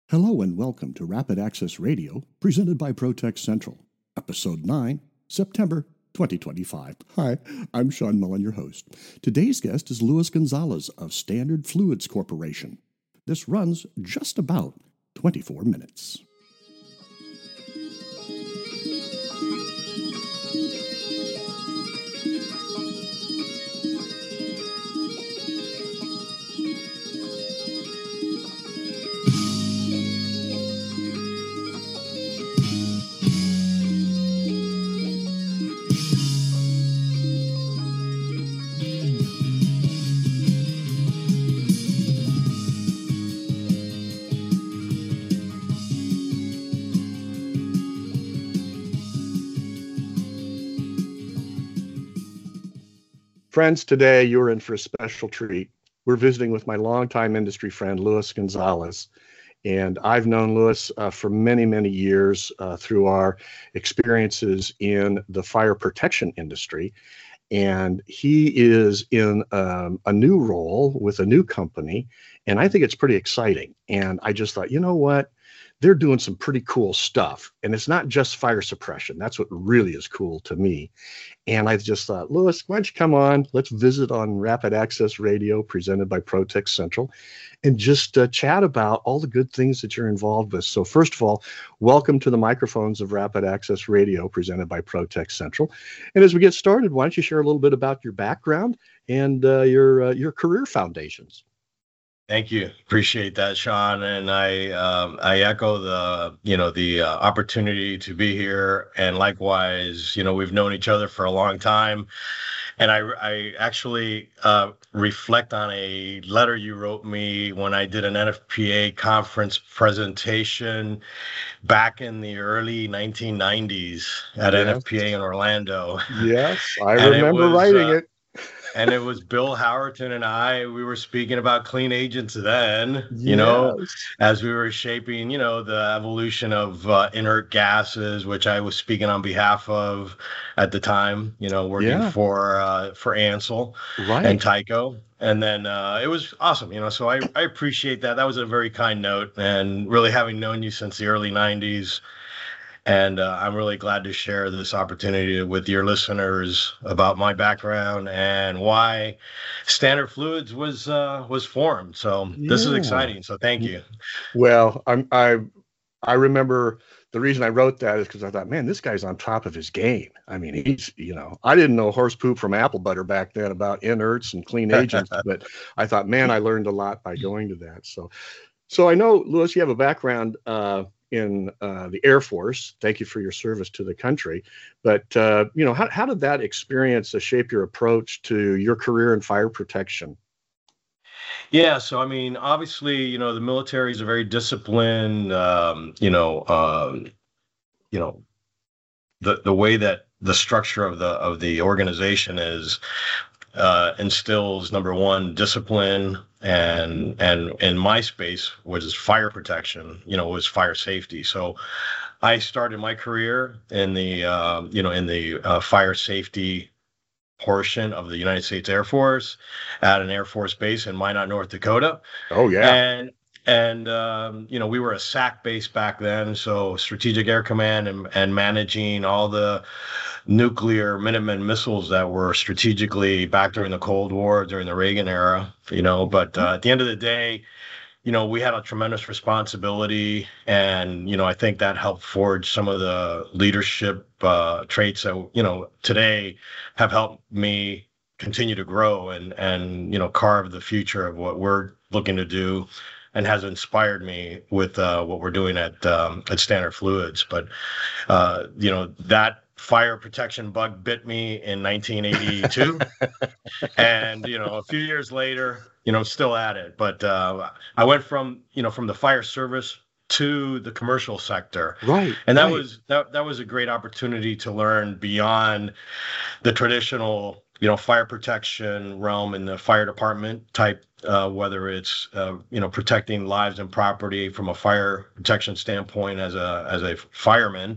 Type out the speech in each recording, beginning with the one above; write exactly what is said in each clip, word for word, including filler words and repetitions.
Hello and welcome to Rapid Access Radio, presented by Protect Central, Episode nine, September twenty twenty-five. Hi, I'm Sean Mullen, your host. Today's guest is Luis Gonzalez of Standard Fluids Corporation. This runs just about twenty-four minutes. Friends, today you're in for a special treat. We're visiting with my longtime industry friend, Luis Gonzalez. And I've known Luis uh, for many, many years uh, through our experiences in the fire protection industry. And he is in um, a new role with a new company. And I think it's pretty exciting. And I just thought, you know what? They're doing some pretty cool stuff. And it's not just fire suppression. That's what really is cool to me. And I just thought, Luis, why don't you come on? Let's visit on Rapid Access Radio, presented by Protect Central, and just uh, chat about all the good things that you're involved with. So first of all, welcome to the microphones of Rapid Access Radio, presented by Protect Central. And as we get started, why don't you share a little bit about your background and uh, your uh, your career foundations? Thank you. Appreciate that, Sean. And I um, I echo the, you know, the uh, opportunity to be here. And likewise, you know, we've known each other for a long time. And I, I actually uh, reflect on a letter you wrote me when I did an N F P A conference presentation back in the early nineteen nineties at yes. N F P A in Orlando. Yes, I remember it was, writing uh, it. And it was Bill Howerton and I, we were speaking about clean agents then, you yes. know, as we were shaping, you know, the evolution of uh, inert gases, which I was speaking on behalf of at the time, you know, working yeah. for uh, for Ansel right. and Tyco. And then uh, it was awesome, you know, so I, I appreciate that. That was a very kind note, and really having known you since the early nineties. And uh, I'm really glad to share this opportunity with your listeners about my background and why Standard Fluids was uh, was formed. So yeah. This is exciting. So thank you. Well, I'm, I I remember the reason I wrote that is because I thought, man, this guy's on top of his game. I mean, he's, you know, I didn't know horse poop from apple butter back then about inerts and clean agents, but I thought, man, I learned a lot by going to that. So, so I know, Luis, you have a background uh, in uh, the Air Force. Thank you for your service to the country. But, uh, you know, how, how did that experience uh, shape your approach to your career in fire protection? Yeah, so I mean, obviously, you know, the military is a very disciplined, um, you know, um, you know, the the way that the structure of the of the organization is uh, instills, number one, discipline, and and in my space, which is fire protection, you know, was fire safety. So I started my career in the uh, you know in the uh, fire safety portion of the United States Air Force at an Air Force base in Minot, North Dakota. Oh yeah. And and um, you know, we were a S A C base back then, so Strategic Air Command, and, and managing all the nuclear Minuteman missiles that were strategically back during the Cold War, during the Reagan era, you know, but uh, at the end of the day, you know, we had a tremendous responsibility, and, you know, I think that helped forge some of the leadership uh, traits that, you know, today have helped me continue to grow and, and, you know, carve the future of what we're looking to do, and has inspired me with uh, what we're doing at um, at Standard Fluids. But, uh, you know, that fire protection bug bit me in nineteen eighty-two. And, you know, a few years later, you know, still at it. But uh, I went from, you know, from the fire service to the commercial sector. Right. And that right. was that that was a great opportunity to learn beyond the traditional, you know, fire protection realm in the fire department type, uh, whether it's, uh, you know, protecting lives and property from a fire protection standpoint as a as a fireman,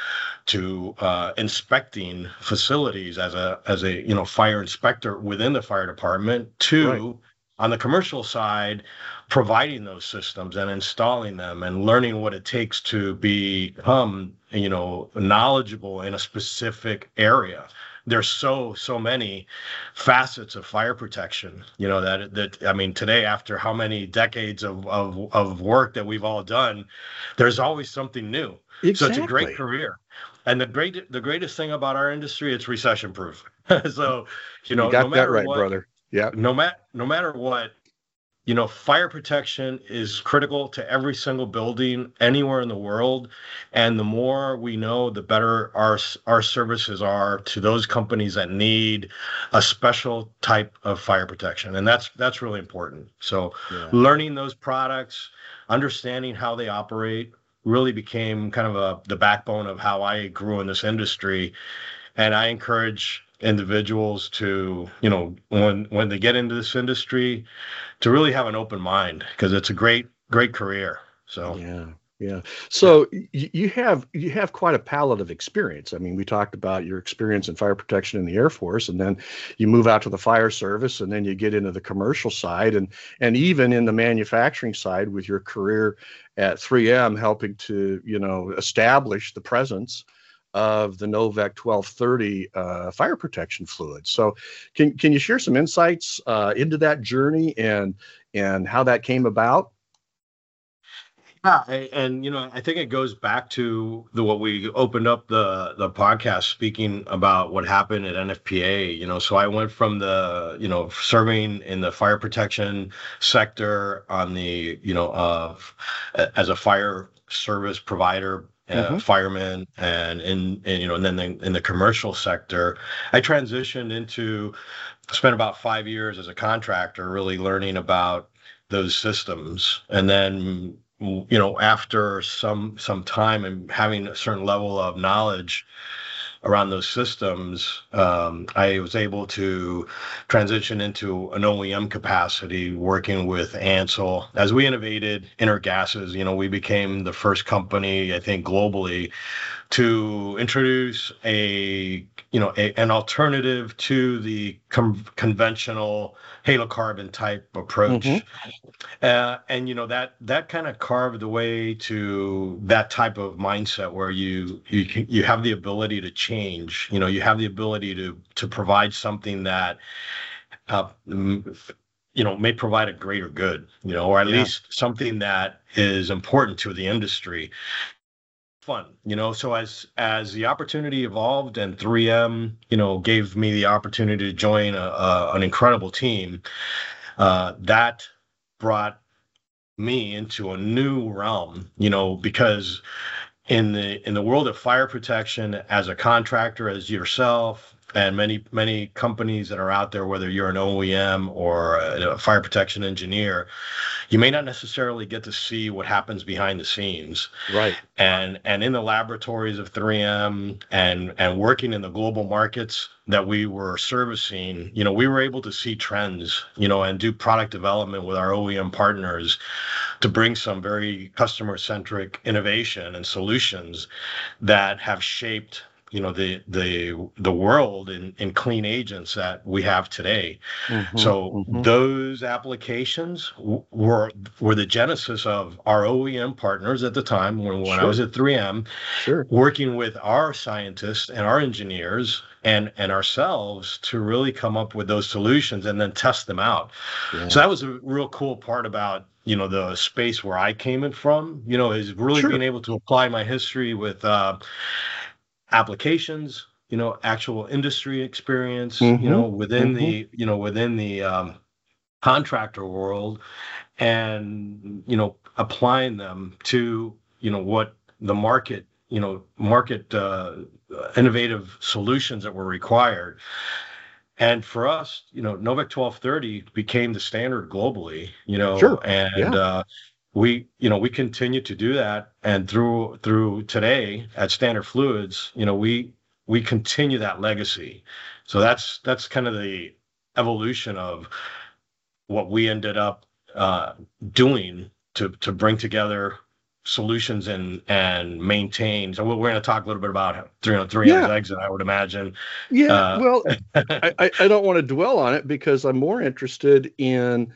to uh, inspecting facilities as a as a you know fire inspector within the fire department, to right. on the commercial side, providing those systems and installing them and learning what it takes to become, you know, knowledgeable in a specific area. There's so so many facets of fire protection, you know, that that I mean, today, after how many decades of of of work that we've all done, there's always something new. Exactly. So it's a great career. And the great the greatest thing about our industry, it's recession proof. So, you know, you got no matter that right, what, brother. Yeah. No matter no matter what, you know, fire protection is critical to every single building anywhere in the world. And the more we know, the better our our services are to those companies that need a special type of fire protection. And that's that's really important. So yeah. Learning those products, understanding how they operate, really became kind of a the backbone of how I grew in this industry. And I encourage individuals to, you know, when when they get into this industry, to really have an open mind, because it's a great great career. So yeah yeah so yeah. you have you have quite a palette of experience. I mean, we talked about your experience in fire protection in the Air Force, and then you move out to the fire service, and then you get into the commercial side, and and even in the manufacturing side with your career at three M, helping to, you know, establish the presence of the Novec twelve thirty uh, fire protection fluid. So can can you share some insights uh, into that journey and and how that came about? Yeah, and you know, I think it goes back to the what we opened up the the podcast speaking about what happened at N F P A. You know, so I went from the, you know, serving in the fire protection sector on the, you know, of uh, as a fire service provider, uh, mm-hmm. fireman, and in and, you know, and then the, in the commercial sector, I transitioned into spent about five years as a contractor, really learning about those systems, and then, you know, after some some time and having a certain level of knowledge around those systems, um, I was able to transition into an O E M capacity, working with Ansell. As we innovated inert gases, you know, we became the first company, I think, globally to introduce a, you know, a, an alternative to the com- conventional halocarbon type approach. Mm-hmm. Uh, and, you know, that that kind of carved the way to that type of mindset where you you you have the ability to change. You know, you have the ability to to provide something that uh, you know, may provide a greater good, you know, or at yeah. least something that is important to the industry. Fun, you know, so as as the opportunity evolved and three M, you know, gave me the opportunity to join a, a, an incredible team, uh, that brought me into a new realm, you know, because in the in the world of fire protection, as a contractor, as yourself, and many many companies that are out there, whether you're an O E M or a fire protection engineer, you may not necessarily get to see what happens behind the scenes. Right. And and in the laboratories of three M and and working in the global markets that we were servicing, you know, we were able to see trends, you know, and do product development with our O E M partners to bring some very customer-centric innovation and solutions that have shaped, you know, the the the world in, in clean agents that we have today. Mm-hmm, so mm-hmm. those applications w- were were the genesis of our O E M partners at the time when, when sure. I was at three M, sure. working with our scientists and our engineers and and ourselves to really come up with those solutions and then test them out. Yeah. So that was a real cool part about, you know, the space where I came in from, you know, is really sure. being able to apply my history with uh, applications, you know, actual industry experience, mm-hmm. you know, within mm-hmm. the, you know, within the um, contractor world, and, you know, applying them to, you know, what the market, you know, market uh, innovative solutions that were required. And for us, you know, Novec twelve thirty became the standard globally, you know, sure. and yeah. uh, we, you know, we continue to do that. And through through today at Standard Fluids, you know, we we continue that legacy. So that's that's kind of the evolution of what we ended up uh, doing to to bring together solutions and and maintain. So we're going to talk a little bit about three oh three yeah. exit, I would imagine. Yeah, uh, well, I, I don't want to dwell on it because I'm more interested in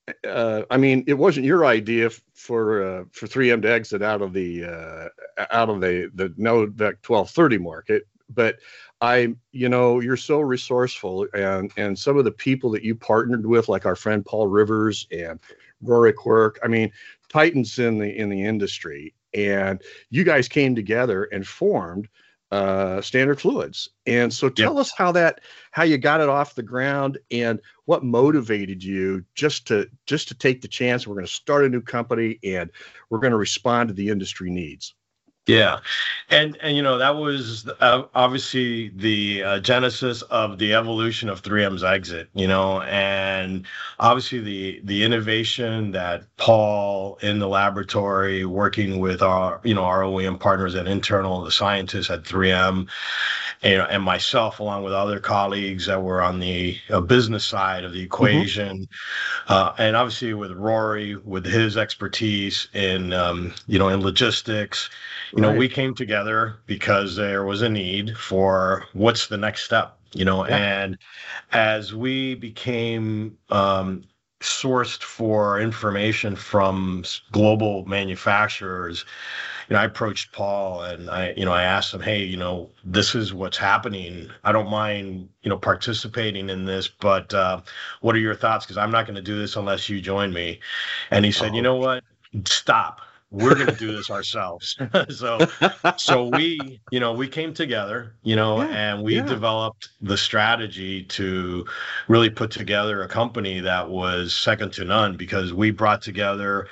uh, I mean, it wasn't your idea for uh, for three M to exit out of the uh, out of the the Novec twelve thirty market, but I, you know, you're so resourceful, and and some of the people that you partnered with, like our friend Paul Rivers and Rory Quirk, I mean, titans in the in the industry, and you guys came together and formed uh, Standard Fluids. And so tell Yep. us how that how you got it off the ground and what motivated you just to just to take the chance. We're going to start a new company and we're going to respond to the industry needs. Yeah, and and you know that was uh, obviously the uh, genesis of the evolution of three M's exit. You know, and obviously the the innovation that Paul in the laboratory working with our you know our O E M partners and internal the scientists at three M, and, and myself along with other colleagues that were on the uh, business side of the equation, mm-hmm. uh, and obviously with Rory with his expertise in um, you know in logistics. You know, right. We came together because there was a need for what's the next step, you know, yeah. And as we became um, sourced for information from global manufacturers, you know, I approached Paul and I, you know, I asked him, hey, you know, this is what's happening. I don't mind, you know, participating in this, but uh, what are your thoughts? Because I'm not going to do this unless you join me. And he said, oh. you know what? Stop. We're going to do this ourselves. so, so we, you know, we came together, you know, yeah, and we yeah. developed the strategy to really put together a company that was second to none because we brought together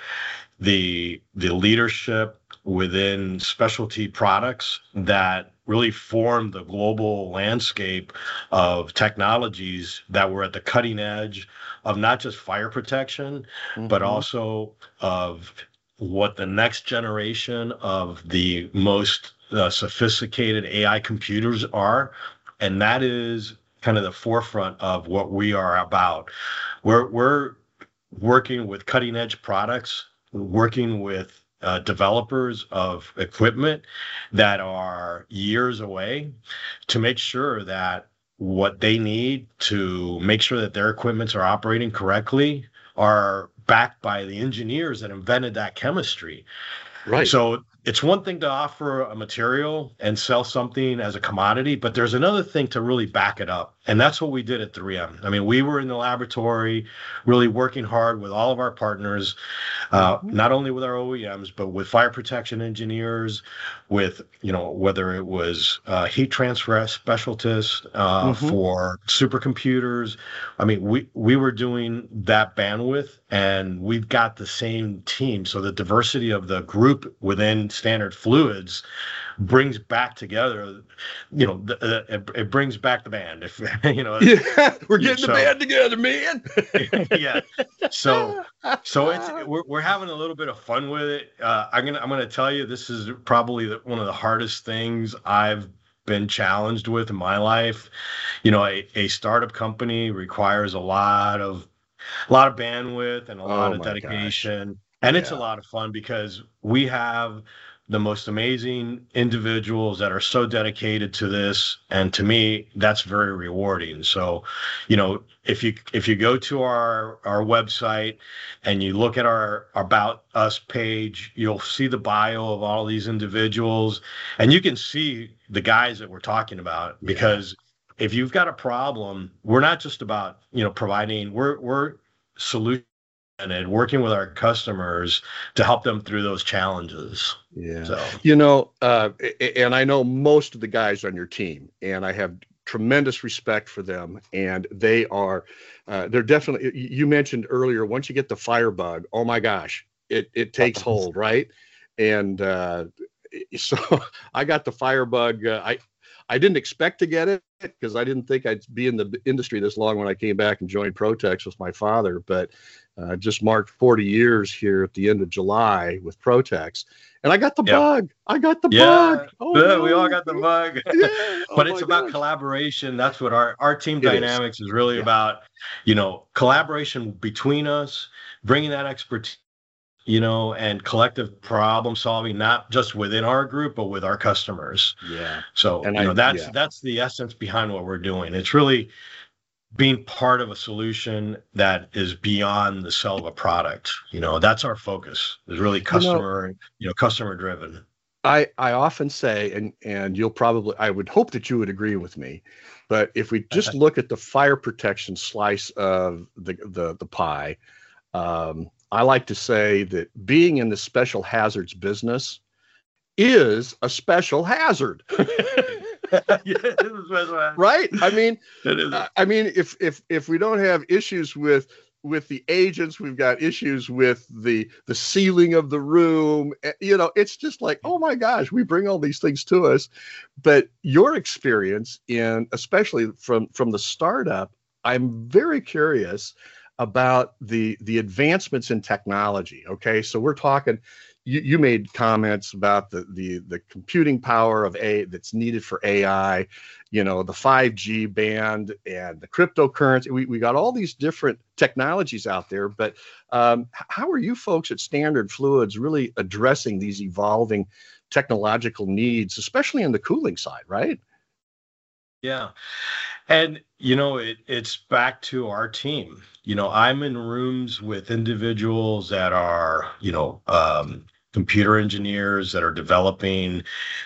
the, the leadership within specialty products that really formed the global landscape of technologies that were at the cutting edge of not just fire protection, mm-hmm. but also of what the next generation of the most uh, sophisticated A I computers are. And that is kind of the forefront of what we are about. We're, we're working with cutting edge products, working with uh, developers of equipment that are years away to make sure that what they need to make sure that their equipments are operating correctly are backed by the engineers that invented that chemistry. Right. So it's one thing to offer a material and sell something as a commodity, but there's another thing to really back it up. And that's what we did at three M. I mean, we were in the laboratory really working hard with all of our partners, uh, mm-hmm. not only with our O E Ms, but with fire protection engineers, with, you know, whether it was uh, heat transfer specialists uh, mm-hmm. for supercomputers. I mean, we, we were doing that bandwidth and we've got the same team. So the diversity of the group within Standard Fluids brings back together, you know, the, uh, it, it brings back the band. If you know, yeah, we're getting so, the band together, man. yeah. So, so it's we're we're having a little bit of fun with it. Uh, I'm gonna I'm gonna tell you, this is probably the, one of the hardest things I've been challenged with in my life. You know, a, a startup company requires a lot of a lot of bandwidth and a lot oh of dedication. Gosh. And yeah. It's a lot of fun because we have the most amazing individuals that are so dedicated to this. And to me, that's very rewarding. So, you know, if you if you go to our, our website and you look at our About Us page, you'll see the bio of all these individuals. And you can see the guys that we're talking about because yeah. if you've got a problem, we're not just about, you know, providing, we're we're solution and working with our customers to help them through those challenges. Yeah. So. You know, uh, and I know most of the guys on your team, and I have tremendous respect for them. And they are, uh, they're definitely, you mentioned earlier, once you get the firebug, oh my gosh, it, it takes hold, right? And uh, so I got the firebug. Uh, I, I didn't expect to get it because I didn't think I'd be in the industry this long when I came back and joined Protex with my father, but uh, just marked forty years here at the end of July with Protex. And I got the yep. bug. I got the yeah. bug. Oh, yeah, no. We all got the bug. Yeah. Oh, but it's about gosh. collaboration. That's what our, our team it dynamics is, is really yeah. about, you know, collaboration between us, bringing that expertise, you know, and collective problem solving, not just within our group, but with our customers. Yeah. So, and you I, know, that's, yeah. that's the essence behind what we're doing. It's really being part of a solution that is beyond the sell of a product. You know, that's our focus. Is really You know, customer, you know, customer driven. I, I often say, and, and you'll probably, I would hope that you would agree with me, but if we just look at the fire protection slice of the, the, the pie, um, I like to say that being in the special hazards business is a special hazard. Yeah, it is a special hazard. Right? I mean, It is. uh, I mean, if if if we don't have issues with with the agents, we've got issues with the the ceiling of the room. eh, You know, it's just like, oh my gosh, we bring all these things to us. But your experience in, especially from from the startup, I'm very curious about the the advancements in technology. Okay, so we're talking. You, you made comments about the, the the computing power of a that's needed for A I, you know, the five G band and the cryptocurrency. We we got all these different technologies out there, but um, h- how are you folks at Standard Fluids really addressing these evolving technological needs, especially in the cooling side, right? Yeah. And, you know, it, it's back to our team. You know, I'm in rooms with individuals that are, you know, um, computer engineers that are developing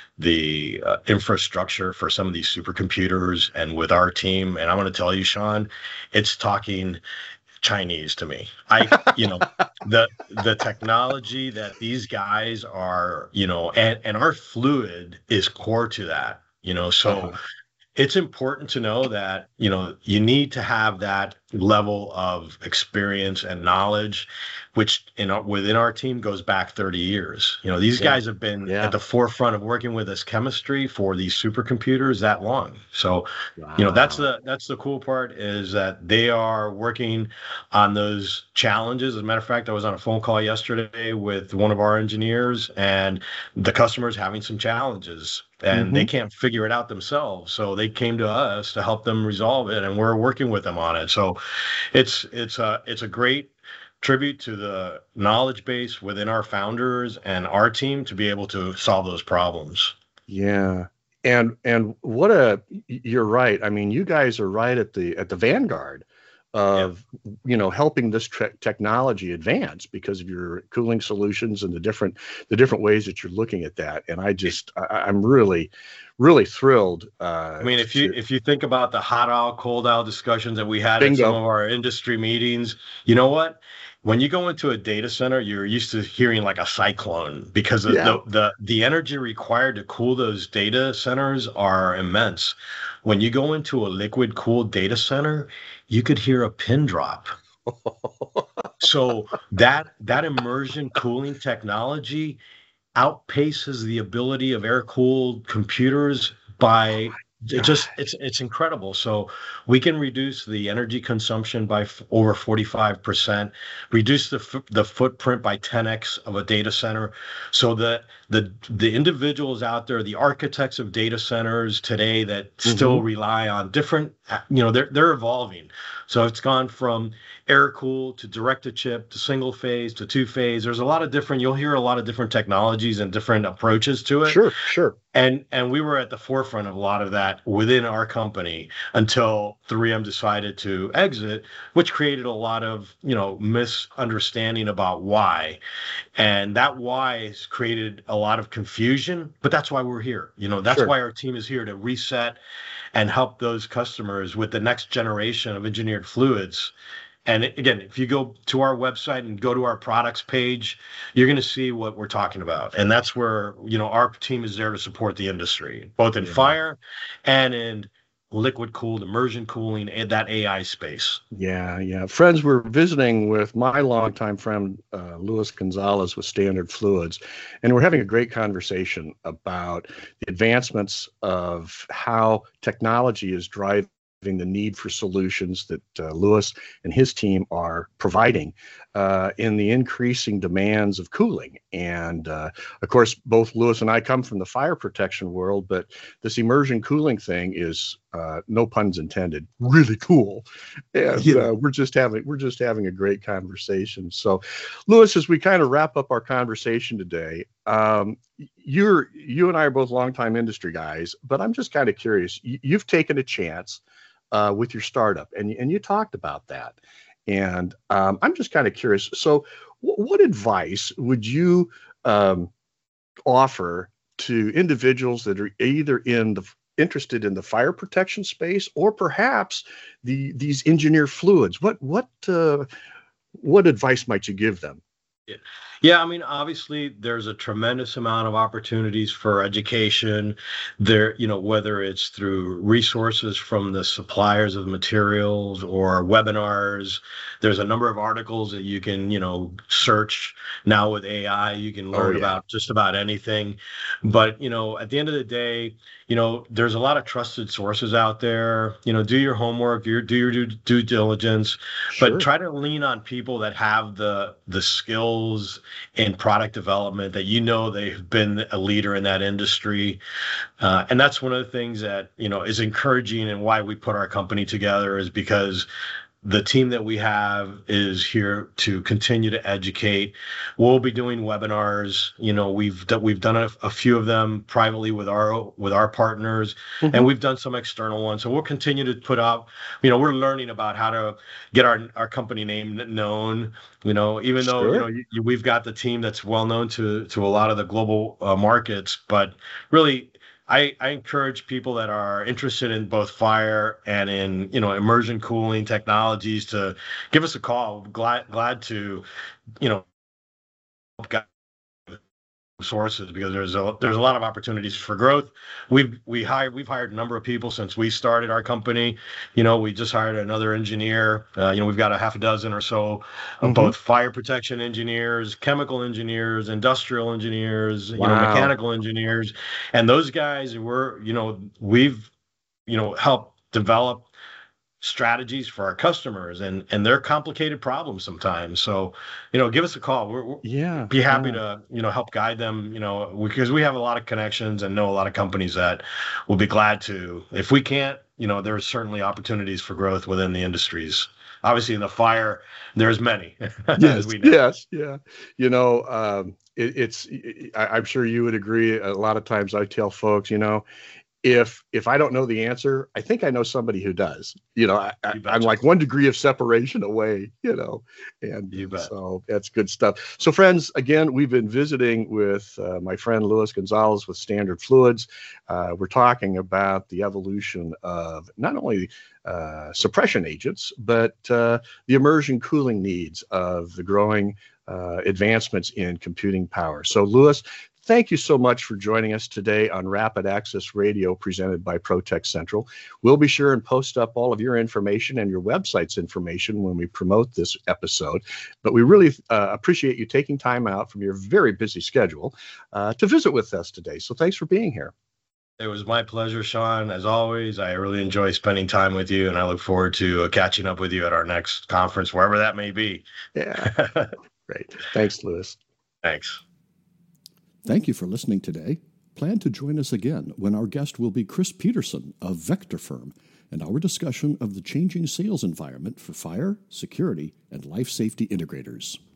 the uh, infrastructure for some of these supercomputers. And with our team, and I'm going to tell you, Sean, it's talking Chinese to me. I, you know, the the technology that these guys are, you know, and and our fluid is core to that. You know, so Uh-huh. it's important to know that, you know, you need to have that level of experience and knowledge, which in our, within our team goes back thirty years. You know, these Yeah. guys have been Yeah. at the forefront of working with this chemistry for these supercomputers that long. So, you know, that's Wow. the that's the cool part, is that they are working on those challenges. As a matter of fact, I was on a phone call yesterday with one of our engineers, and the customer's having some challenges and they Hmm. can't figure it out themselves. So they came to us to help them resolve it, and we're working with them on it. So it's it's a it's a great tribute to the knowledge base within our founders and our team to be able to solve those problems. Yeah. And and what a y- you're right. I mean, you guys are right at the at the vanguard Yeah. of, you know, helping this tre- technology advance because of your cooling solutions and the different the different ways that you're looking at that. And I just I, I- I'm really really thrilled I uh mean, if you to if you think about the hot aisle, cold aisle discussions that we had at some bingo. of our industry meetings, you know what? When you go into a data center, you're used to hearing like a cyclone, because the Yeah. the the, the energy required to cool those data centers are immense. When you go into a liquid cooled data center, you could hear a pin drop. So that that immersion cooling technology outpaces the ability of air cooled computers by it just Gosh. it's it's incredible. So we can reduce the energy consumption by f- over forty-five percent, reduce the f- the footprint by ten x of a data center, so that the the individuals out there, the architects of data centers today that Hmm. still rely on different, uh, you know, they're they're evolving. So it's gone from air cooled to direct to chip to single phase to two phase. There's a lot of different, you'll hear a lot of different technologies and different approaches to it. Sure, sure. And and we were at the forefront of a lot of that within our company until three M decided to exit, which created a lot of, you know, misunderstanding about why. And that why has created a lot of confusion, but that's why we're here. You know, that's Sure. why our team is here to reset and help those customers with the next generation of engineered fluids. And again, if you go to our website and go to our products page, you're going to see what we're talking about. And that's where, you know, our team is there to support the industry, both in Yeah. fire and in liquid cooled, immersion cooling, and that A I space. Yeah, yeah. Friends, we're visiting with my longtime friend, uh, Luis Gonzalez with Standard Fluids, and we're having a great conversation about the advancements of how technology is driving the need for solutions that uh, Lewis and his team are providing uh, in the increasing demands of cooling. And uh, of course, both Lewis and I come from the fire protection world, but this immersion cooling thing is, uh, no puns intended, really cool. And Yeah. uh, we're just having we're just having a great conversation. So, Lewis, as we kind of wrap up our conversation today, um, you're you and I are both longtime industry guys, but I'm just kind of curious. You, you've taken a chance uh, with your startup, and and you talked about that. And um, I'm just kind of curious. So, w- what advice would you um, offer to individuals that are either in the interested in the fire protection space or perhaps the these engineered fluids? What what uh, what advice might you give them? Yeah. Yeah, I mean, obviously, there's a tremendous amount of opportunities for education there, you know, whether it's through resources from the suppliers of materials or webinars. There's a number of articles that you can, you know, search now with A I. You can Oh learn yeah, about just about anything. But, you know, at the end of the day, you know, there's a lot of trusted sources out there. You know, do your homework, your, do your due, due diligence, but sure. try to lean on people that have the the skills in product development, that you know they've been a leader in that industry. Uh, and that's one of the things that, you know, is encouraging, and why we put our company together, is because the team that we have is here to continue to educate. We'll be doing webinars. You know, we've done, we've done a, a few of them privately with our with our partners, Hmm. and we've done some external ones. So we'll continue to put out. You know, we're learning about how to get our our company name known. You know, even though, you know, Sure. you, you, we've got the team that's well known to to a lot of the global uh, markets, but really, I, I encourage people that are interested in both fire and in, you know, immersion cooling technologies to give us a call. Glad glad to, you know, help sources, because there's a there's a lot of opportunities for growth. We've we hired we've hired a number of people since we started our company. You know, we just hired another engineer. Uh, you know, we've got a half a dozen or so of Hmm. both fire protection engineers, chemical engineers, industrial engineers, you know, Wow. mechanical engineers, and those guys were, you know, we've, you know, helped develop strategies for our customers, and and they're complicated problems sometimes. So, you know, give us a call. We're, we'll Yeah. be happy Yeah. to, you know, help guide them, you know, because we have a lot of connections and know a lot of companies that will be glad to. If we can't, you know, there's certainly opportunities for growth within the industries. Obviously, in the fire, there's many, as Yes. we know. Yes. Yeah. You know, um, it, it's. I, I'm sure you would agree. A lot of times, I tell folks, you know, if if I don't know the answer, I think I know somebody who does. You know, I, I, You I'm betcha. like one degree of separation away. You know, and You uh, bet. so that's good stuff. So, friends, again, we've been visiting with uh, my friend Luis Gonzalez with Standard Fluids. Uh, we're talking about the evolution of not only uh, suppression agents, but uh, the immersion cooling needs of the growing uh, advancements in computing power. So, Luis, thank you so much for joining us today on Rapid Access Radio presented by Protect Central. We'll be sure and post up all of your information and your website's information when we promote this episode. But we really uh, appreciate you taking time out from your very busy schedule uh, to visit with us today. So thanks for being here. It was my pleasure, Sean. As always, I really enjoy spending time with you, and I look forward to uh, catching up with you at our next conference, wherever that may be. Yeah, great. Thanks, Luis. Thanks. Thank you for listening today. Plan to join us again when our guest will be Chris Peterson of Vector Firm and our discussion of the changing sales environment for fire, security, and life safety integrators.